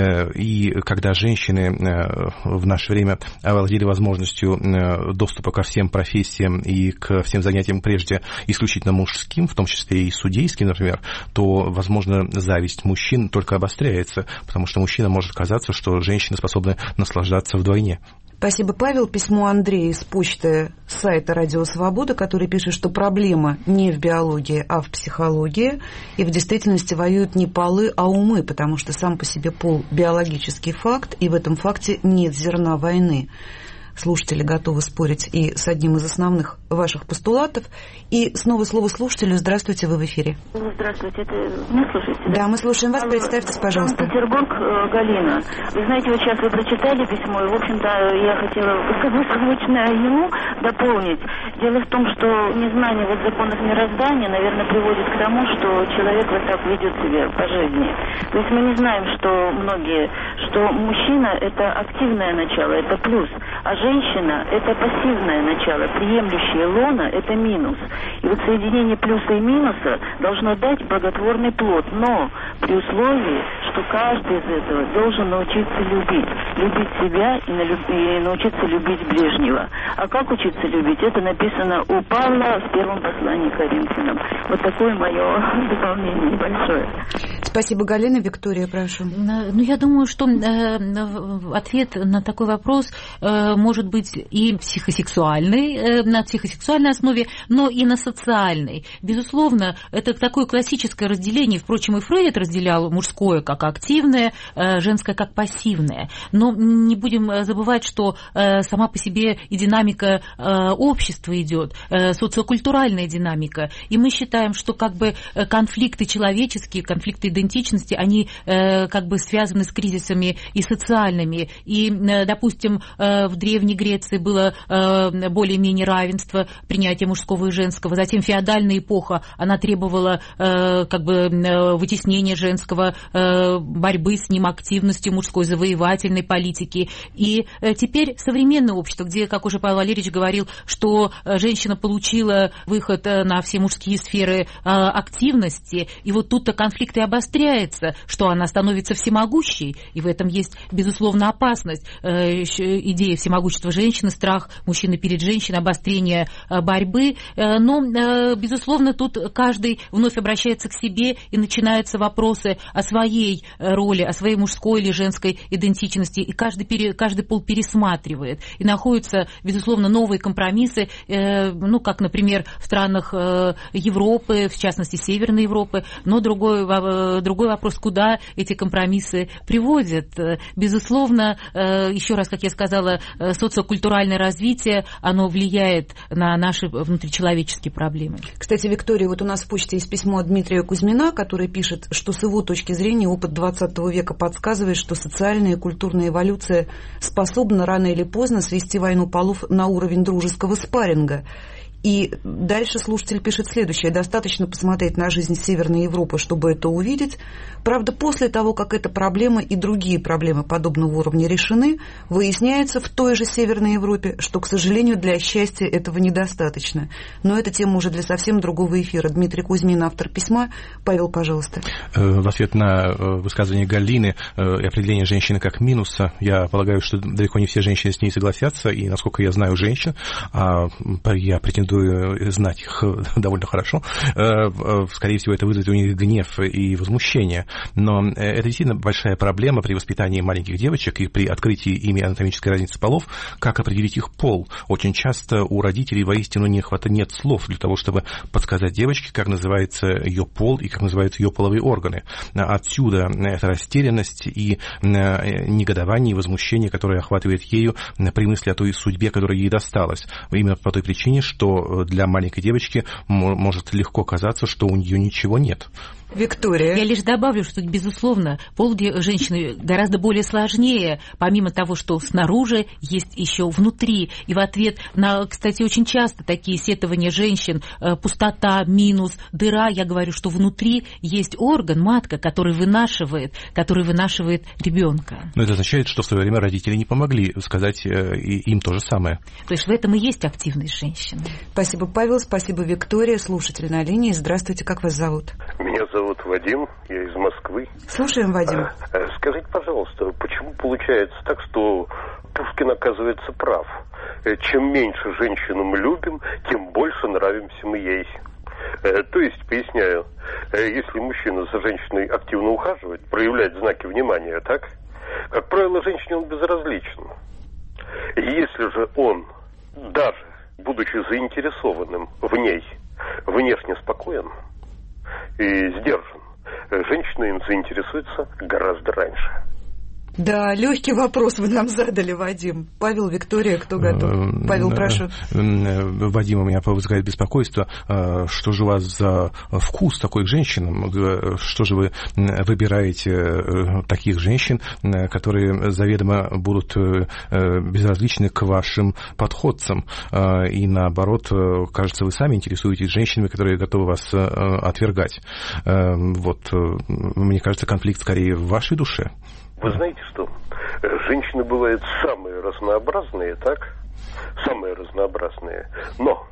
И когда женщины в наше время овладели возможностью доступа ко всем профессиям и к всем занятиям прежде исключительно мужским, в том числе и судейским, например, то, возможно, зависть мужчин только обостряется, потому что мужчина может казаться, что женщины способны наслаждаться вдвойне. Спасибо, Павел. Письмо Андрея из почты сайта «Радио Свобода», который пишет, что проблема не в биологии, а в психологии. И в действительности воюют не полы, а умы, потому что сам по себе пол – биологический факт, и в этом факте нет зерна войны. Слушатели готовы спорить и с одним из основных ваших постулатов. И снова слово слушателю. Здравствуйте, вы в эфире. Здравствуйте, это меня слушаете? Да, да, мы слушаем вас. Представьтесь, пожалуйста. Санкт-Петербург, Галина. Вы знаете, вот сейчас вы прочитали письмо, и, в общем-то, я хотела сказать лично ему дополнить. Дело в том, что незнание вот законов мироздания, наверное, приводит к тому, что человек вот так ведет себя по жизни. То есть мы не знаем, что многие, что мужчина – это активное начало, это плюс, а женщина – это пассивное начало, приемлющее лона – это минус. И вот соединение плюса и минуса должно дать благотворный плод, но при условии, что каждый из этого должен научиться любить. Любить себя и, налюб... и научиться любить ближнего. А как учиться любить? Это написано у Павла в первом послании к Коринфянам. Вот такое мое дополнение небольшое. Спасибо, Галина. Виктория, прошу. Ну, я думаю, что э, ответ на такой вопрос э, может быть и психосексуальный, э, на психосексуальной основе, но и на социальной. Безусловно, это такое классическое разделение. Впрочем, и Фрейд разделял мужское как активное, э, женское как пассивное. Но не будем забывать, что э, сама по себе и динамика э, общества идет, э, социокультуральная динамика. И мы считаем, что как бы конфликты человеческие, конфликты идентичности, они э, как бы связаны с кризисами и социальными. И, э, допустим, э, в Древней Греции было э, более-менее равенство, принятие мужского и женского. Затем феодальная эпоха, она требовала э, как бы э, вытеснения женского, э, борьбы с ним, активностью мужской, завоевательной политики. И э, теперь современное общество, где, как уже Павел Валерьевич говорил, что э, женщина получила выход э, на все мужские сферы э, активности, и вот тут-то конфликт и обостряется, что она становится всемогущей, и в этом есть, безусловно, опасность. Э, идея всемогущества женщины, страх мужчины перед женщиной, обострение э, борьбы, э, но, э, безусловно, тут каждый вновь обращается к себе, и начинаются вопросы о своей роли, о своей мужской или женской идентичности, и каждый, пере, каждый пол пересматривает, и находятся, безусловно, новые компромиссы, э, ну, как, например, в странах э, Европы, в частности, Северной Европы, но другой, э, другой вопрос, куда эти компромиссы приводят. Безусловно, э, еще раз, как я сказала, социокультуральное развитие, оно влияет на наши внутричеловеческие проблемы. Кстати, Виктория, вот у нас в почте есть письмо от Дмитрия Кузьмина, который пишет, что с его точки зрения опыт двадцатого века подсказывает, что социальная и культурная эволюция способна рано или поздно свести войну полов на уровень дружеского спарринга. И дальше слушатель пишет следующее. Достаточно посмотреть на жизнь Северной Европы, чтобы это увидеть. Правда, после того, как эта проблема и другие проблемы подобного уровня решены, выясняется в той же Северной Европе, что, к сожалению, для счастья этого недостаточно. Но это тема уже для совсем другого эфира. Дмитрий Кузьмин, автор письма. Павел, пожалуйста. В ответ на высказывание Галины и определение женщины как минуса, я полагаю, что далеко не все женщины с ней согласятся, и, насколько я знаю женщин, а я претендую знать их довольно хорошо, скорее всего, это вызовет у них гнев и возмущение. Но это действительно большая проблема при воспитании маленьких девочек и при открытии ими анатомической разницы полов, как определить их пол. Очень часто у родителей воистину не хватает, нет слов для того, чтобы подсказать девочке, как называется ее пол и как называются ее половые органы. Отсюда эта растерянность и негодование, и возмущение, которое охватывает ею при мысли о той судьбе, которая ей досталась. Именно по той причине, что для маленькой девочки может легко казаться, что у нее ничего нет. Виктория. Я лишь добавлю, что, безусловно, пол женщины гораздо более сложнее, помимо того, что снаружи, есть еще внутри. И в ответ на, кстати, очень часто такие сетования женщин, пустота, минус, дыра, я говорю, что внутри есть орган, матка, который вынашивает, который вынашивает ребенка. Но это означает, что в свое время родители не помогли сказать им то же самое. То есть в этом и есть активность женщины. Спасибо, Павел, спасибо, Виктория. Слушатель на линии. Здравствуйте, как вас зовут? Меня зовут Вадим, я из Москвы. Слушаем, Вадим. Скажите, пожалуйста, почему получается так, что Пушкин оказывается прав? Чем меньше женщину мы любим, тем больше нравимся мы ей. То есть, поясняю, если мужчина за женщиной активно ухаживает, проявляет знаки внимания, так? Как правило, женщине он безразличен. Если же он, даже будучи заинтересованным в ней, внешне спокоен и сдержан, женщина им заинтересуется гораздо раньше. Да, легкий вопрос вы нам задали, Вадим. Павел, Виктория, кто готов? Павел, прошу. Вадим, у меня вызывает беспокойство. Что же у вас за вкус такой к женщинам? Что же вы выбираете таких женщин, которые заведомо будут безразличны к вашим подходцам? И наоборот, кажется, вы сами интересуетесь женщинами, которые готовы вас отвергать. Вот, мне кажется, конфликт скорее в вашей душе. Вы знаете что? Женщины бывают самые разнообразные, так? Самые разнообразные. Но,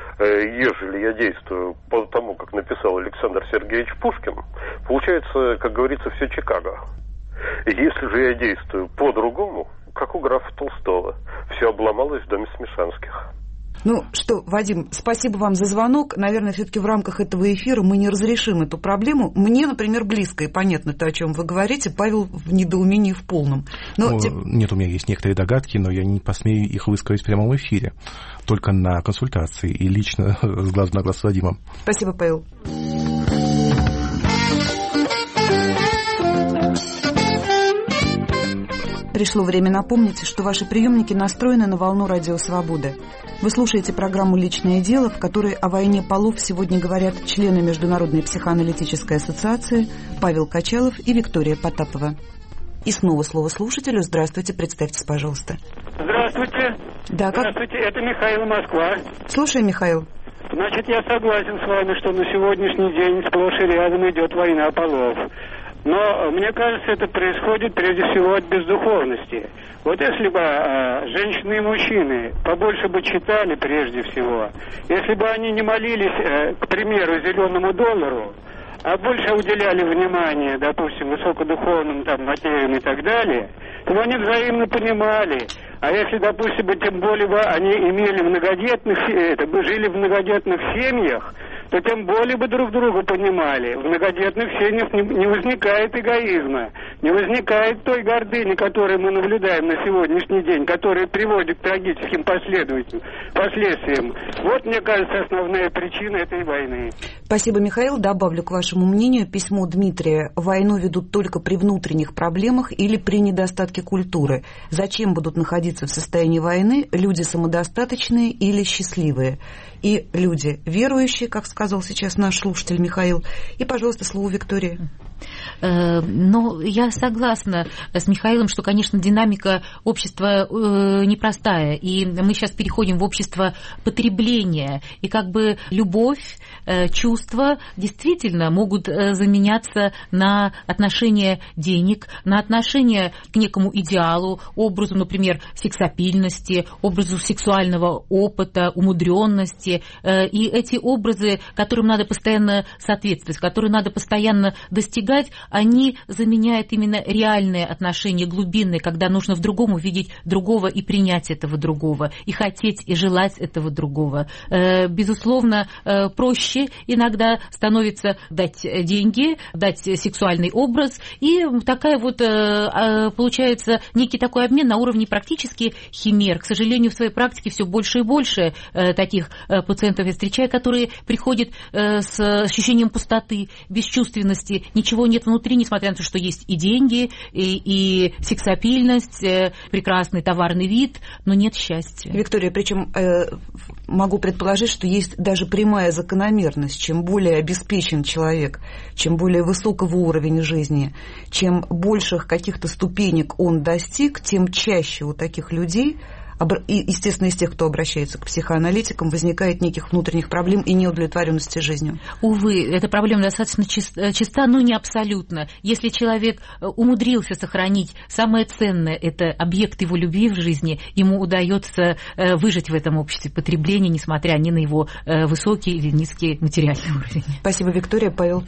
ежели я действую по тому, как написал Александр Сергеевич Пушкин, получается, как говорится, все Чикаго. Если же я действую по-другому, как у графа Толстого, все обломалось в доме Смешанских. Ну что, Вадим, спасибо вам за звонок. Наверное, все-таки в рамках этого эфира мы не разрешим эту проблему. Мне, например, близко и понятно то, о чем вы говорите. Павел в недоумении в полном. Но ну, тем... Нет, у меня есть некоторые догадки, но я не посмею их высказать в прямом эфире. Только на консультации и лично с глазу на глаз с Вадимом. Спасибо, Павел. Пришло время напомнить, что ваши приемники настроены на волну Радио Свобода. Вы слушаете программу «Личное дело», в которой о войне полов сегодня говорят члены Международной психоаналитической ассоциации Павел Качалов и Виктория Потапова. И снова слово слушателю. Здравствуйте, представьтесь, пожалуйста. Здравствуйте. Да, как... Здравствуйте, это Михаил, Москва. Слушаем, Михаил. Значит, я согласен с вами, что на сегодняшний день сплошь и рядом идет война полов. Но, мне кажется, это происходит прежде всего от бездуховности. Вот если бы э, женщины и мужчины побольше бы читали прежде всего, если бы они не молились, э, к примеру, зеленому доллару, а больше уделяли внимание, допустим, высокодуховным там материям и так далее, то они взаимно понимали. А если, допустим, тем более бы они имели многодетных, это, бы жили в многодетных семьях, то тем более бы друг друга понимали. В многодетных семьях не, не возникает эгоизма, не возникает той гордыни, которую мы наблюдаем на сегодняшний день, которая приводит к трагическим последствиям. Вот, мне кажется, основная причина этой войны. Спасибо, Михаил. Добавлю к вашему мнению письмо Дмитрия. Войну ведут только при внутренних проблемах или при недостатке культуры. Зачем будут находиться в состоянии войны люди самодостаточные или счастливые? И люди верующие, как сказал сейчас наш слушатель Михаил. И, пожалуйста, слово Виктории. Но я согласна с Михаилом, что, конечно, динамика общества непростая, и мы сейчас переходим в общество потребления, и как бы любовь, чувства действительно могут заменяться на отношение денег, на отношение к некому идеалу, образу, например, сексапильности, образу сексуального опыта, умудренности, и эти образы, которым надо постоянно соответствовать, которые надо постоянно достигать, они заменяют именно реальные отношения, глубинные, когда нужно в другом увидеть другого и принять этого другого, и хотеть, и желать этого другого. Безусловно, проще иногда становится дать деньги, дать сексуальный образ, и такая вот получается некий такой обмен на уровне практически химер. К сожалению, в своей практике все больше и больше таких пациентов я встречаю, которые приходят с ощущением пустоты, бесчувственности, ничего нет внутри, несмотря на то, что есть и деньги, и, и сексапильность, прекрасный товарный вид, но нет счастья. Виктория, причем э, могу предположить, что есть даже прямая закономерность. Чем более обеспечен человек, чем более высокого уровня жизни, чем больших каких-то ступенек он достиг, тем чаще у таких людей, и, естественно, из тех, кто обращается к психоаналитикам, возникает неких внутренних проблем и неудовлетворенности жизнью. Увы, эта проблема достаточно чиста, но не абсолютно. Если человек умудрился сохранить самое ценное, это объект его любви в жизни, ему удается выжить в этом обществе потребления, несмотря ни на его высокий или низкий материальный уровень. Спасибо, Виктория. Павел?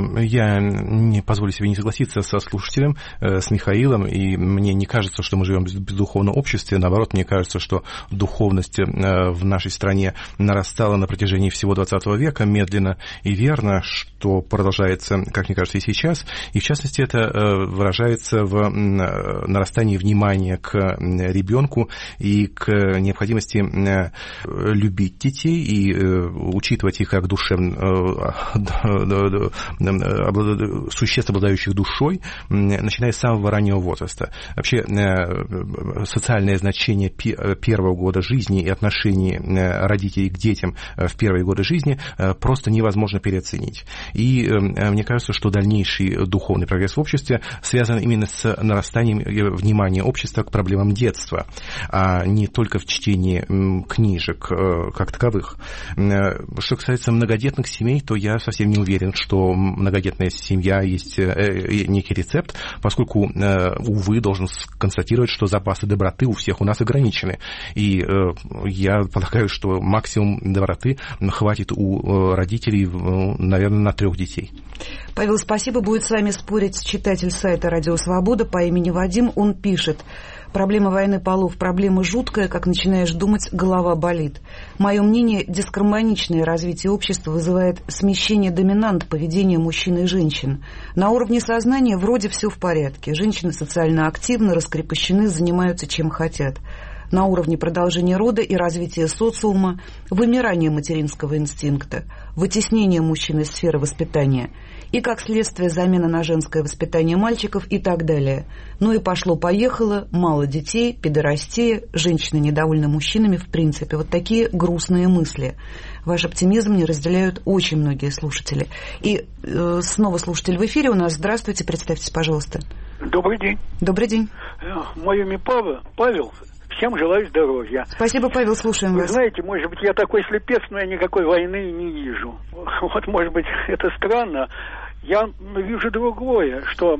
Я не позволю себе не согласиться со слушателем, с Михаилом, и мне не кажется, что мы живем в бездуховном обществе. Наоборот, мне кажется, что духовность в нашей стране нарастала на протяжении всего двадцатого века медленно и верно, что продолжается, как мне кажется, и сейчас. И, в частности, это выражается в нарастании внимания к ребенку и к необходимости любить детей и учитывать их как душевно, существ, обладающих душой, начиная с самого раннего возраста. Вообще, социальное значение первого года жизни и отношений родителей к детям в первые годы жизни просто невозможно переоценить. И мне кажется, что дальнейший духовный прогресс в обществе связан именно с нарастанием внимания общества к проблемам детства, а не только в чтении книжек как таковых. Что касается многодетных семей, то я совсем не уверен, что многодетная семья есть некий рецепт, поскольку, увы, должен констатировать, что запасы доброты у всех у нас ограничены. И э, я полагаю, что максимум доброты хватит у э, родителей, э, наверное, на трех детей. Павел, спасибо. Будет с вами спорить читатель сайта «Радио Свобода» по имени Вадим. Он пишет: проблема войны полов, проблема жуткая, как начинаешь думать, голова болит. Мое мнение, дисгармоничное развитие общества вызывает смещение доминант поведения мужчин и женщин. На уровне сознания вроде все в порядке. Женщины социально активны, раскрепощены, занимаются чем хотят. На уровне продолжения рода и развития социума, вымирание материнского инстинкта, вытеснение мужчин из сферы воспитания и, как следствие, замена на женское воспитание мальчиков и так далее. Ну и пошло-поехало, мало детей, педорастия, женщины недовольны мужчинами в принципе. Вот такие грустные мысли. Ваш оптимизм не разделяют очень многие слушатели. И э, снова слушатель в эфире у нас. Здравствуйте, представьтесь, пожалуйста. Добрый день. Добрый день. Мое имя Павел. Павел. Всем желаю здоровья. Спасибо, Павел, слушаем Вы вас. Вы знаете, может быть, я такой слепец, но я никакой войны не вижу. Вот, может быть, это странно. Я вижу другое, что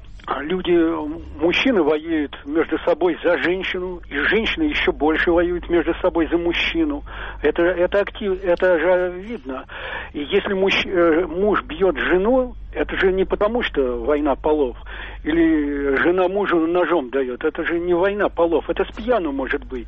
люди, мужчины воюют между собой за женщину, и женщины еще больше воюют между собой за мужчину. Это, это, актив, это же видно. И если муж, муж бьет жену, это же не потому, что война полов, или жена мужу ножом дает. Это же не война полов, это с пьяну может быть.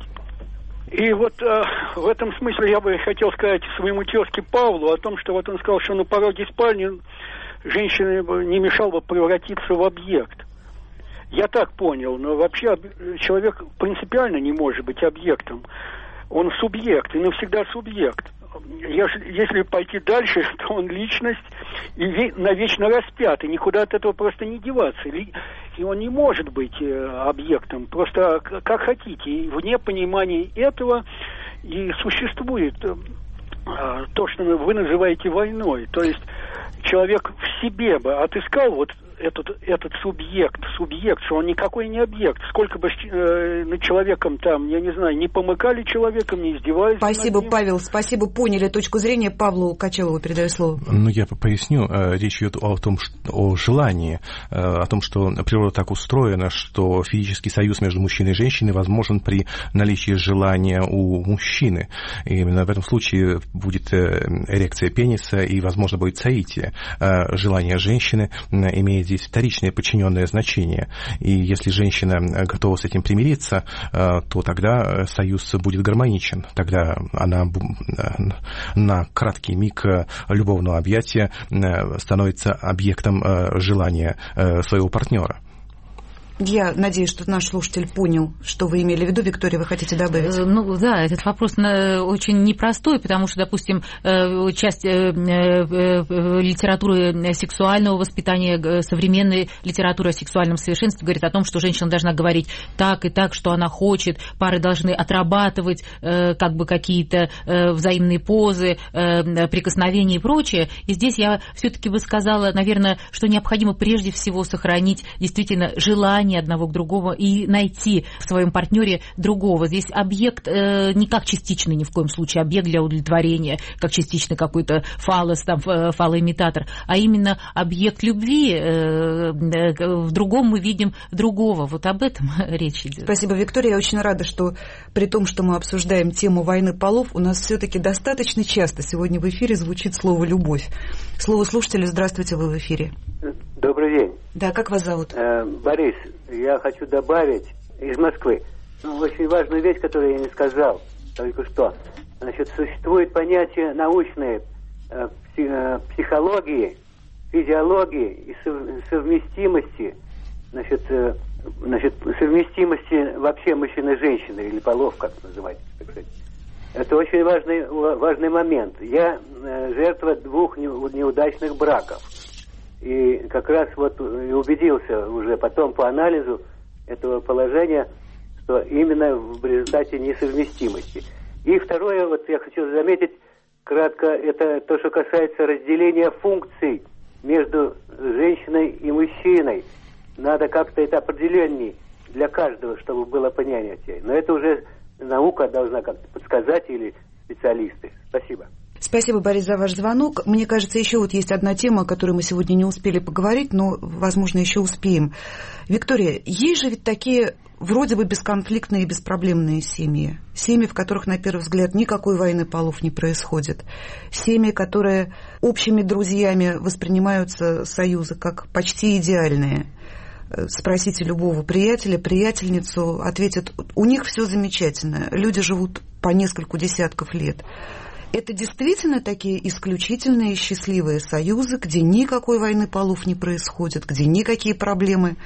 И вот э, в этом смысле я бы хотел сказать своему тезке Павлу о том, что вот он сказал, что на пороге спальни женщине не мешал бы превратиться в объект. Я так понял, но вообще человек принципиально не может быть объектом. Он субъект, и навсегда субъект. Если пойти дальше, то он личность и навечно распят, и никуда от этого просто не деваться. И он не может быть объектом, просто как хотите. И вне понимания этого и существует то, что вы называете войной. То есть человек в в себе бы отыскал вот этот, этот субъект, субъект, что он никакой не объект. Сколько бы э, над человеком там, я не знаю, не помыкали человеком, не издевались. Спасибо, Павел, спасибо, поняли точку зрения. Павлу Качалову передаю слово. Ну, я поясню. Речь идет о том, что, о желании, о том, что природа так устроена, что физический союз между мужчиной и женщиной возможен при наличии желания у мужчины. И именно в этом случае будет эрекция пениса и, возможно, будет соитие. Желание женщины имеет здесь вторичное подчиненное значение. И если женщина готова с этим примириться, то тогда союз будет гармоничен. Тогда она на краткий миг любовного объятия становится объектом желания своего партнера. Я надеюсь, что наш слушатель понял, что вы имели в виду. Виктория, вы хотите добавить? Ну да, этот вопрос очень непростой, потому что, допустим, часть литературы сексуального воспитания, современной литературы о сексуальном совершенстве говорит о том, что женщина должна говорить так и так, что она хочет, пары должны отрабатывать как бы какие-то взаимные позы, прикосновения и прочее. И здесь я все-таки бы сказала, наверное, что необходимо прежде всего сохранить действительно желание одного к другому и найти в своем партнере другого. Здесь объект э, не как частичный ни в коем случае, объект для удовлетворения, как частичный какой-то фалос, там, фалоимитатор, а именно объект любви. Э, э, в другом мы видим другого. Вот об этом речь идет. Спасибо, Виктория. Я очень рада, что при том, что мы обсуждаем тему войны полов, у нас все-таки достаточно часто сегодня в эфире звучит слово «любовь». Слово слушателю. Здравствуйте, вы в эфире. Добрый день. Да, как вас зовут? Э, Борис, я хочу добавить из Москвы ну, очень важную вещь, которую я не сказал только что. Значит, существует понятие научной э, психологии, физиологии и совместимости, значит, э, значит, совместимости вообще мужчины и женщины, или полов, как называть, так сказать. Это очень важный, важный момент. Я э, жертва двух неудачных браков. И как раз вот убедился уже потом по анализу этого положения, что именно в результате несовместимости. И второе, вот я хочу заметить кратко, это то, что касается разделения функций между женщиной и мужчиной. Надо как-то это определение для каждого, чтобы было понятие. Но это уже наука должна как-то подсказать или специалисты. Спасибо. Спасибо, Борис, за ваш звонок. Мне кажется, еще вот есть одна тема, о которой мы сегодня не успели поговорить, но, возможно, еще успеем. Виктория, есть же ведь такие вроде бы бесконфликтные и беспроблемные семьи. Семьи, в которых, на первый взгляд, никакой войны полов не происходит. Семьи, которые общими друзьями воспринимаются союзы как почти идеальные. Спросите любого приятеля, приятельницу, ответят, у них все замечательно. Люди живут по нескольку десятков лет. Это действительно такие исключительные и счастливые союзы, где никакой войны полов не происходит, где никакие проблемы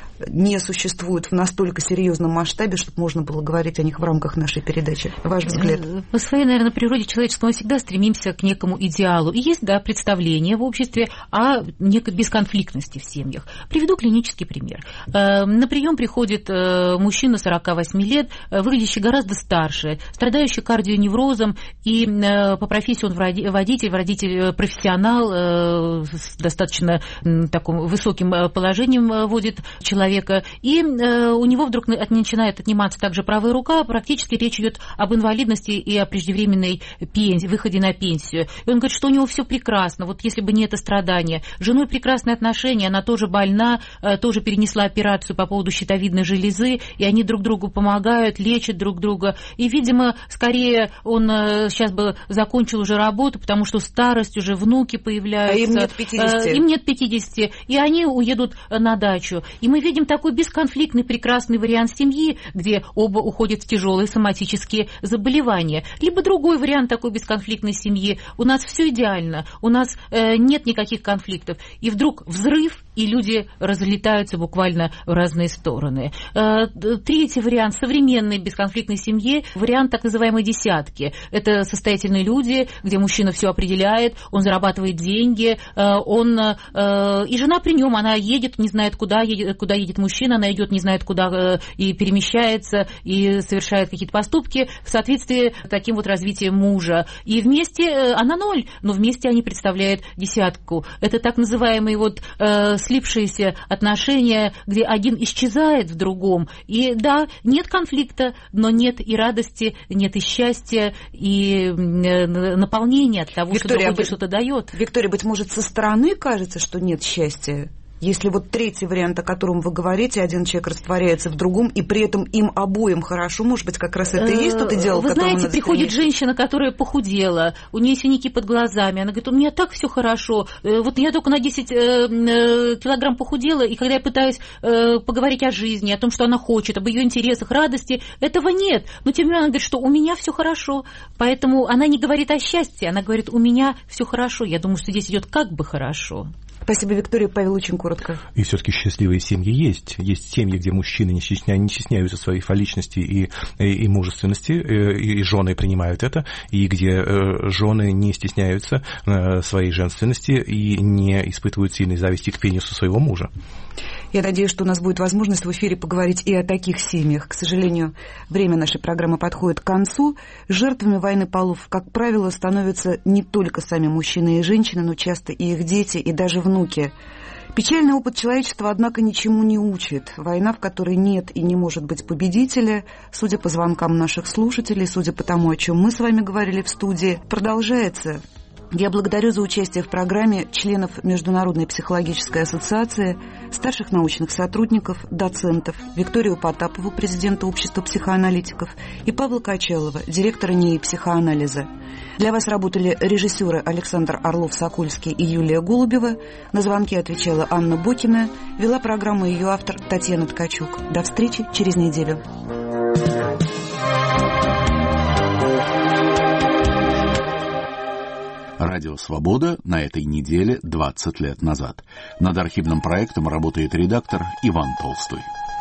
не существуют в настолько серьезном масштабе, чтобы можно было говорить о них в рамках нашей передачи. Ваш взгляд? По своей, наверное, природе человеческому мы всегда стремимся к некому идеалу. И есть, да, представление в обществе о некой бесконфликтности в семьях. Приведу клинический пример. На прием приходит мужчина сорока восьми лет, выглядящий гораздо старше, страдающий кардионеврозом, и по профессии он водитель, водитель профессионал, с достаточно таким высоким положением водит человека. И э, у него вдруг начинает отниматься также правая рука, практически речь идет об инвалидности и о преждевременной пенсии, выходе на пенсию. И он говорит, что у него все прекрасно, вот если бы не это страдание. С женой прекрасные отношения, она тоже больна, э, тоже перенесла операцию по поводу щитовидной железы, и они друг другу помогают, лечат друг друга. И, видимо, скорее он э, сейчас бы закончил уже работу, потому что старость, уже внуки появляются. А им нет пятидесяти. Э, им нет пятидесяти, и они уедут на дачу. И мы видим такой бесконфликтный прекрасный вариант семьи, где оба уходят в тяжелые соматические заболевания. Либо другой вариант такой бесконфликтной семьи. У нас все идеально, у нас э, нет никаких конфликтов. И вдруг взрыв, и люди разлетаются буквально в разные стороны. Третий вариант – современной бесконфликтной семье, вариант так называемой десятки. Это состоятельные люди, где мужчина все определяет, он зарабатывает деньги, он, и жена при нем, она едет, не знает, куда едет, куда едет мужчина, она идет, не знает, куда, и перемещается, и совершает какие-то поступки в соответствии с таким вот развитием мужа. И вместе она ноль, но вместе они представляют десятку. Это так называемые вот э, слипшиеся отношения, где один исчезает в другом. И да, нет конфликта, но нет и радости, нет и счастья, и э, наполнения от того, Виктория, что другой что-то дает. Виктория, быть может, со стороны кажется, что нет счастья? Если вот третий вариант, о котором вы говорите, один человек растворяется в другом, и при этом им обоим хорошо, может быть, как раз это и есть тот идеал, Вы к которому знаете, надо приходит стремиться? женщина, которая похудела, у нее синяки под глазами, она говорит, у меня так все хорошо, вот я только на десять килограмм похудела, и когда я пытаюсь поговорить о жизни, о том, что она хочет, об ее интересах, радости, этого нет. Но тем не менее она говорит, что у меня все хорошо, поэтому она не говорит о счастье, она говорит, у меня все хорошо. Я думаю, что здесь идет как бы хорошо. Спасибо, Виктория. Павел, очень коротко. И все-таки счастливые семьи есть. Есть семьи, где мужчины не, стесня... не стесняются своей фалличности и, и, и мужественности, и, и жены принимают это, и где жены не стесняются своей женственности и не испытывают сильной зависти к пенису своего мужа. Я надеюсь, что у нас будет возможность в эфире поговорить и о таких семьях. К сожалению, время нашей программы подходит к концу. Жертвами войны полов, как правило, становятся не только сами мужчины и женщины, но часто и их дети, и даже внуки. Печальный опыт человечества, однако, ничему не учит. Война, в которой нет и не может быть победителя, судя по звонкам наших слушателей, судя по тому, о чем мы с вами говорили в студии, продолжается. Я благодарю за участие в программе членов Международной психологической ассоциации, старших научных сотрудников, доцентов, Викторию Потапову, президента Общества психоаналитиков, и Павла Качалова, директора НИИ психоанализа. Для вас работали режиссеры Александр Орлов-Сокольский и Юлия Голубева. На звонки отвечала Анна Бокина. Вела программу ее автор Татьяна Ткачук. До встречи через неделю. Радио «Свобода» на этой неделе двадцать лет назад. Над архивным проектом работает редактор Иван Толстой.